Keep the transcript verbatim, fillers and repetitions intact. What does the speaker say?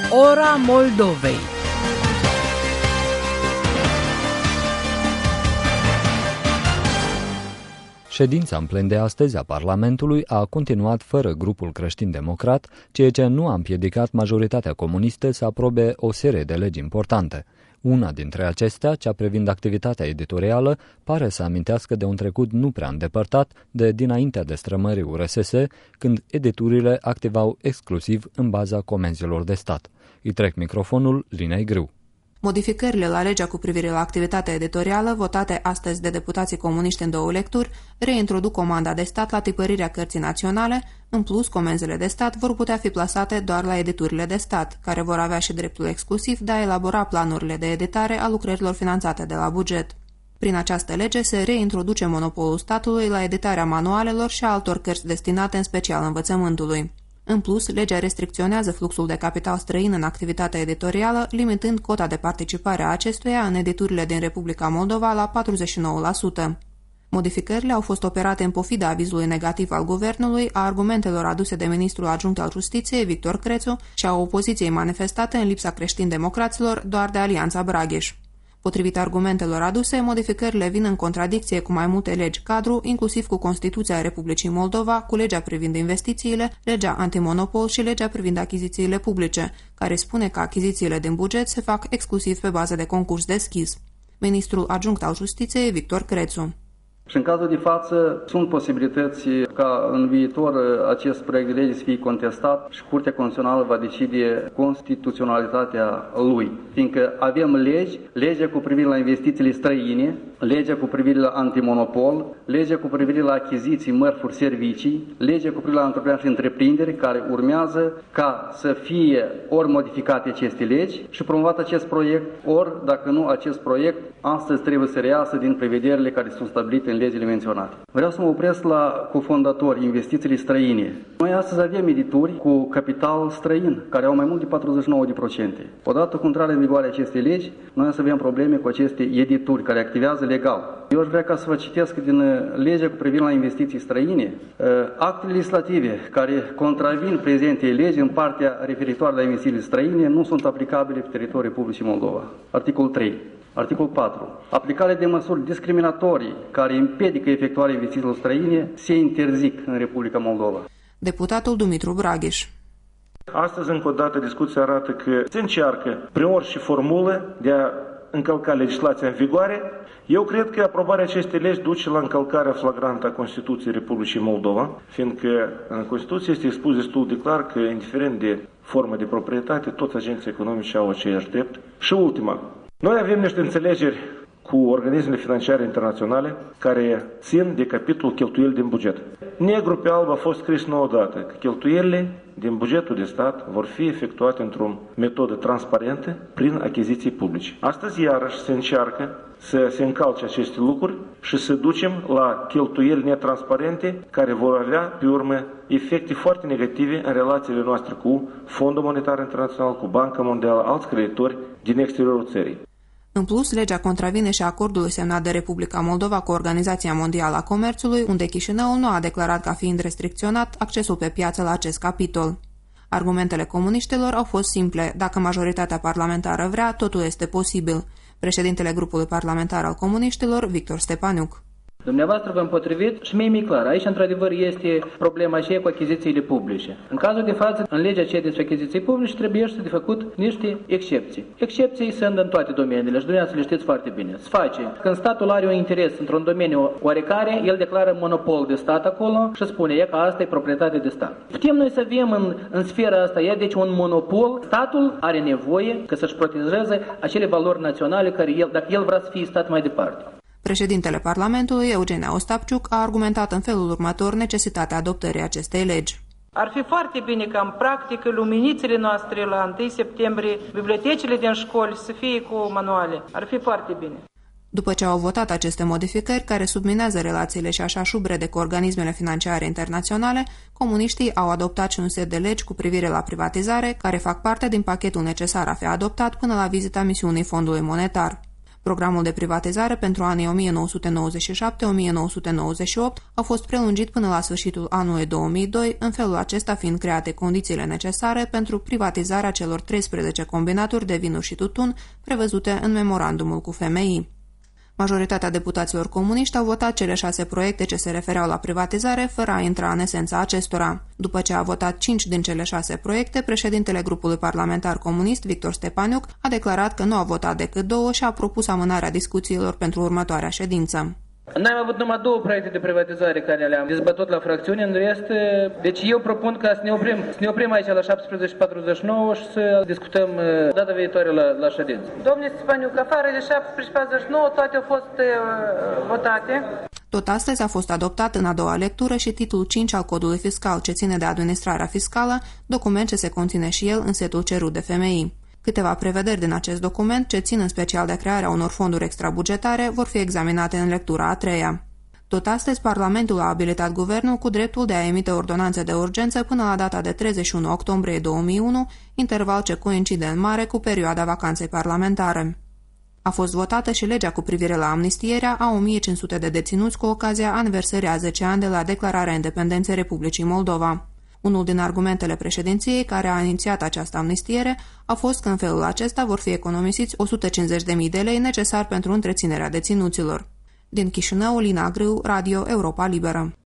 Ora Moldovei. Ședința în plen de astăzi a Parlamentului a continuat fără grupul creștin-democrat, ceea ce nu a împiedicat majoritatea comunistă să aprobe o serie de legi importante. Una dintre acestea, cea privind activitatea editorială, pare să amintească de un trecut nu prea îndepărtat de dinaintea destrămării U R S S, când editurile activau exclusiv în baza comenzilor de stat. Îi trec microfonul Linei Grâu. Modificările la legea cu privire la activitatea editorială, votate astăzi de deputații comuniști în două lecturi, reintroduc comanda de stat la tipărirea cărții naționale. În plus, comenzile de stat vor putea fi plasate doar la editurile de stat, care vor avea și dreptul exclusiv de a elabora planurile de editare a lucrărilor finanțate de la buget. Prin această lege se reintroduce monopolul statului la editarea manualelor și a altor cărți destinate în special învățământului. În plus, legea restricționează fluxul de capital străin în activitatea editorială, limitând cota de participare a acestuia în editurile din Republica Moldova la patruzeci și nouă la sută. Modificările au fost operate în pofida avizului negativ al guvernului, a argumentelor aduse de ministrul adjunct al Justiției, Victor Crețu, și a opoziției manifestate în lipsa creștin-democraților doar de Alianța Bragheș. Potrivit argumentelor aduse, modificările vin în contradicție cu mai multe legi cadru, inclusiv cu Constituția Republicii Moldova, cu legea privind investițiile, legea antimonopol și legea privind achizițiile publice, care spune că achizițiile din buget se fac exclusiv pe bază de concurs deschis. Ministrul adjunct al Justiției, Victor Crețu. Și în cazul de față sunt posibilități ca în viitor acest proiect de lege să fie contestat și Curtea Constituțională va decide constituționalitatea lui. Fiindcă avem legi, legea cu privire la investițiile străine, legea cu privire la antimonopol, legea cu privire la achiziții, mărfuri, servicii, legea cu privire la antreprenori și întreprinderi, care urmează ca să fie ori modificate aceste legi și promovat acest proiect, ori, dacă nu, acest proiect astăzi trebuie să reiasă din prevederile care sunt stabilite în legile menționate. Vreau să mă opresc la cofondatori, investițiile străine. Noi astăzi avem edituri cu capital străin, care au mai mult de patruzeci și nouă la sută. Odată cu intrarea în vigoare acestei legi, noi o să avem probleme cu aceste edituri care activează legal. Eu aș vrea ca să vă citesc din legea cu privire la investiții străine, actele legislative care contravin prezentei legi în partea referitoare la investițiile străine nu sunt aplicabile pe teritoriul Republicii Moldova. Articolul trei. Articolul patru. Aplicarea de măsuri discriminatorii care împiedică efectuarea investițiilor străine se interzic în Republica Moldova. Deputatul Dumitru Bragheș. Astăzi, încă o dată, discuția arată că se încearcă, prin orice formulă, de a încălca legislația în vigoare. Eu cred că aprobarea acestei legi duce la încălcarea flagrantă a Constituției Republicii Moldova, fiindcă în Constituție este expus destul de clar că, indiferent de formă de proprietate, toți agenții economici au aceeași drept. Și ultima. Noi avem niște înțelegeri cu organismele financiare internaționale care țin de capitolul cheltuieli din buget. Negru pe alb a fost scris nouă dată că cheltuielile din bugetul de stat vor fi efectuate într-o metodă transparentă prin achiziții publice. Astăzi iarăși se încearcă să se încalce aceste lucruri și să ducem la cheltuieli netransparente care vor avea pe urmă efecte foarte negative în relațiile noastre cu Fondul Monetar Internațional, cu Banca Mondială, alți creditori din exteriorul țării. În plus, legea contravine și acordului semnat de Republica Moldova cu Organizația Mondială a Comerțului, unde Chișinăul nu a declarat ca fiind restricționat accesul pe piață la acest capitol. Argumentele comuniștilor au fost simple. Dacă majoritatea parlamentară vrea, totul este posibil. Președintele grupului parlamentar al comuniștilor, Victor Stepaniuc. Dumneavoastră vă împotrivit și mie mi-e clar. Aici, într-adevăr, este problema aceea cu achizițiile publice. În cazul de față, în legea aceea despre achiziții publice, trebuie să de făcut niște excepții. Excepții sunt în toate domeniile și dumneavoastră le știți foarte bine. Se face. Când statul are un interes într-un domeniu oarecare, el declară monopol de stat acolo și spune e că asta e proprietate de stat. Putem noi să avem în, în sfera asta, e deci un monopol. Statul are nevoie ca să-și protejeze acele valori naționale care el, dacă el vrea să fie stat mai departe. Președintele Parlamentului, Eugenia Ostapciuc, a argumentat în felul următor necesitatea adoptării acestei legi. Ar fi foarte bine ca în practică luminițele noastre la întâi septembrie, bibliotecile din școli să fie cu manuale. Ar fi foarte bine. După ce au votat aceste modificări care subminează relațiile și așa șubrede cu organismele financiare internaționale, comuniștii au adoptat și un set de legi cu privire la privatizare, care fac parte din pachetul necesar a fi adoptat până la vizita misiunii Fondului Monetar. Programul de privatizare pentru anii o mie nouă sute nouăzeci și șapte - o mie nouă sute nouăzeci și opt a fost prelungit până la sfârșitul anului două mii doi, în felul acesta fiind create condițiile necesare pentru privatizarea celor treisprezece combinaturi de vinuri și tutun prevăzute în memorandumul cu F M I. Majoritatea deputaților comuniști au votat cele șase proiecte ce se refereau la privatizare, fără a intra în esența acestora. După ce a votat cinci din cele șase proiecte, președintele grupului parlamentar comunist, Victor Stepaniuc, a declarat că nu a votat decât două și a propus amânarea discuțiilor pentru următoarea ședință. Noi am avut numai două proiecte de privatizare care le-am dezbătut la fracțiune, în rest, deci eu propun ca să ne oprim, să ne oprim aici la șaptesprezece patruzeci și nouă și să discutăm data viitoare la, la ședință. Domnule Stepaniuc, afară de șaptesprezece patruzeci și nouă toate au fost uh, votate. Tot astăzi a fost adoptat în a doua lectură și titlul cinci al codului fiscal, ce ține de administrarea fiscală, document ce se conține și el în setul cerut de F M I. Câteva prevederi din acest document, ce țin în special de crearea unor fonduri extrabugetare, vor fi examinate în lectura a treia. Tot astăzi, Parlamentul a abilitat guvernul cu dreptul de a emite ordonanțe de urgență până la data de treizeci și unu octombrie două mii unu, interval ce coincide în mare cu perioada vacanței parlamentare. A fost votată și legea cu privire la amnistierea a o mie cinci sute de deținuți cu ocazia aniversării a zece ani de la declararea independenței Republicii Moldova. Unul din argumentele președinției care a inițiat această amnistiere a fost că în felul acesta vor fi economisiți o sută cincizeci de mii de lei necesari pentru întreținerea deținuților. Din Chișinău, Lina Grâu, Radio Europa Liberă.